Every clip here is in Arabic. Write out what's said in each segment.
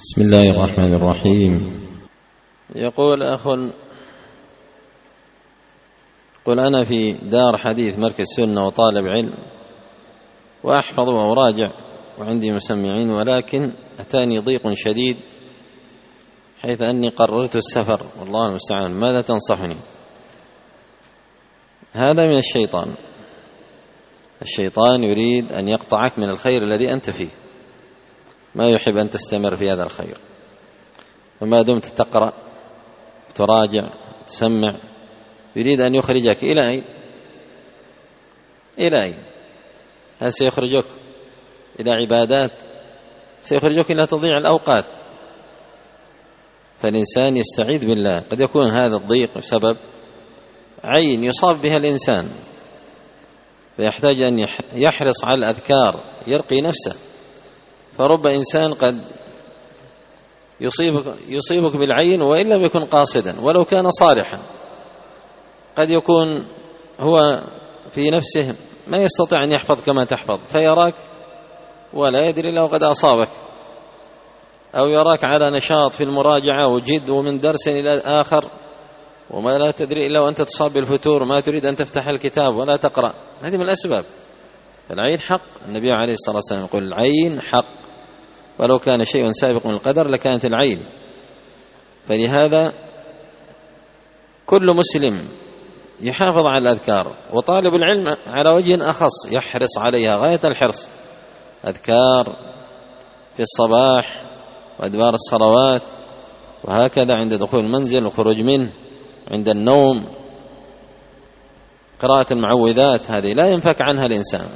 بسم الله الرحمن الرحيم. يقول أخ: قل أنا في دار حديث مركز سنة وطالب علم وأحفظ وأراجع وعندي مسمعين، ولكن أتاني ضيق شديد حيث أني قررت السفر، والله المستعان، ماذا تنصحني؟ هذا من الشيطان. الشيطان يريد أن يقطعك من الخير الذي أنت فيه، ما يحب أن تستمر في هذا الخير. وما دمت تقرأ تراجع تسمع يريد أن يخرجك إلى أين؟ إلى أين؟ هل سيخرجك إلى عبادات؟ سيخرجك إلى تضييع الأوقات. فالإنسان يستعيذ بالله. قد يكون هذا الضيق بسبب عين يصاب بها الإنسان، فيحتاج أن يحرص على الأذكار، يرقي نفسه. فرب إنسان قد يصيبك بالعين وإن لم يكن قاصدا ولو كان صالحا. قد يكون هو في نفسه ما يستطيع أن يحفظ كما تحفظ، فيراك ولا يدري له قد أصابك، أو يراك على نشاط في المراجعة وجد ومن درس إلى آخر، وما لا تدري إلا وأنت تصاب بالفتور، ما تريد أن تفتح الكتاب ولا تقرأ. هذه من الأسباب. العين حق. النبي عليه الصلاة والسلام يقول: العين حق، ولو كان شيء سابق من القدر لكانت العين. فلهذا كل مسلم يحافظ على الأذكار، وطالب العلم على وجه أخص يحرص عليها غاية الحرص. أذكار في الصباح وأدبار الصلوات، وهكذا عند دخول المنزل وخروج منه، عند النوم، قراءة المعوذات، هذه لا ينفك عنها الإنسان.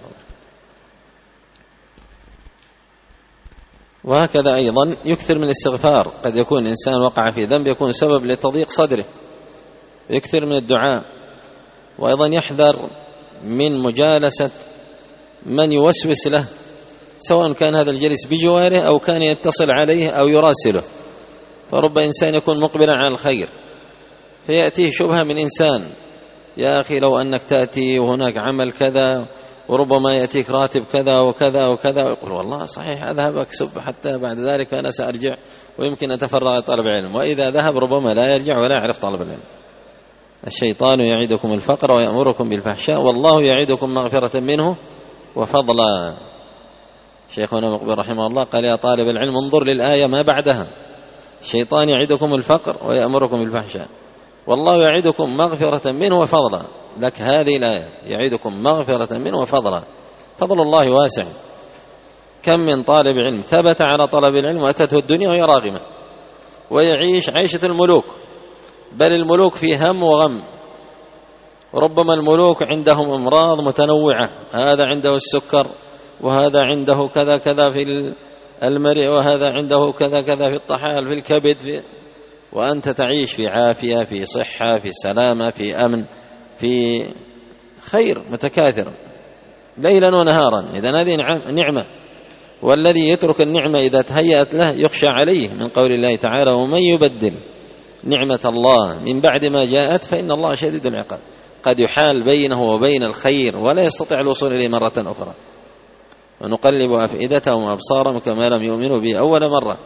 وهكذا أيضا يكثر من الاستغفار. قد يكون الإنسان وقع في ذنب يكون سبب لتضييق صدره، يكثر من الدعاء. وأيضا يحذر من مجالسة من يوسوس له، سواء كان هذا الجليس بجواره أو كان يتصل عليه أو يراسله. فرب إنسان يكون مقبلا على الخير فيأتيه شبهة من إنسان: يا أخي لو أنك تأتي وهناك عمل كذا، وربما يأتيك راتب كذا وكذا وكذا، يقول: والله صحيح أذهب أكسب حتى بعد ذلك أنا سأرجع ويمكن أتفرغ طلب علم. وإذا ذهب ربما لا يرجع ولا يعرف طلب العلم. الشيطان يعيدكم الفقر ويأمركم بالفحشاء والله يعيدكم مغفرة منه وفضلا. شيخنا مقبل رحمه الله قال: يا طالب العلم انظر للآية ما بعدها. الشيطان يعيدكم الفقر ويأمركم بالفحشاء والله يعيدكم مغفرة منه وفضلا. لك هذه الآية: يعيدكم مغفرة منه وفضلا. فضل الله واسع. كم من طالب علم ثبت على طلب العلم وأتته الدنيا وهي راغمة، ويعيش عيشة الملوك، بل الملوك في هم وغم. ربما الملوك عندهم أمراض متنوعة، هذا عنده السكر، وهذا عنده كذا كذا في المرء، وهذا عنده كذا كذا في الطحال، في الكبد، وأنت تعيش في عافية، في صحة، في سلامة، في أمن، في خير متكاثر ليلا ونهارا. إذن هذه نعمة. والذي يترك النعمة إذا تهيأت له يخشى عليه، من قول الله تعالى: ومن يبدل نعمة الله من بعد ما جاءت فإن الله شديد العقاب. قد يحال بينه وبين الخير ولا يستطيع الوصول إليه مرة أخرى. ونقلب أفئدتهم وأبصارهم كما لم يؤمنوا به أول مرة.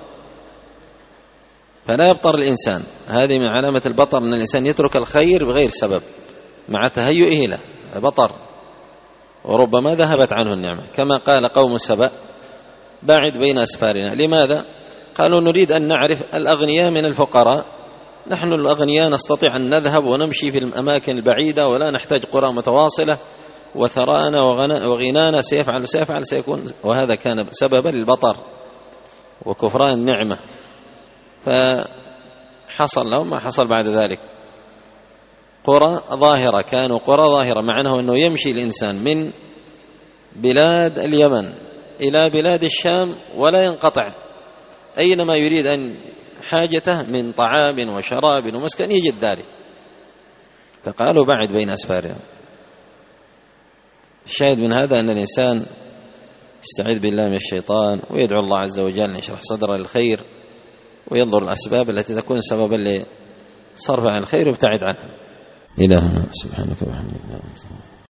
فلا يبطر الإنسان. هذه من علامة البطر، أن الإنسان يترك الخير بغير سبب مع تهيئه له، بطر، وربما ذهبت عنه النعمة. كما قال قوم سبأ: باعد بين أسفارنا. لماذا؟ قالوا: نريد أن نعرف الأغنياء من الفقراء. نحن الأغنياء نستطيع أن نذهب ونمشي في الأماكن البعيدة ولا نحتاج قرى متواصلة، وثرانا وغنانا سيفعل سيكون. وهذا كان سببا للبطر وكفران النعمة، فحصل لهم ما حصل بعد ذلك. قرى ظاهرة، كانوا قرى ظاهرة، معناه أنه يمشي الإنسان من بلاد اليمن إلى بلاد الشام ولا ينقطع، أينما يريد أن حاجته من طعام وشراب ومسكن يجد ذلك. فقالوا: بعد بين أسفارنا. الشاهد من هذا أن الإنسان يستعيذ بالله من الشيطان ويدعو الله عز وجل أن يشرح صدره للخير، وينظر الأسباب التي تكون سببا لصرف عن الخير وابتعد عنها. إلهنا سبحانك وبحمدك.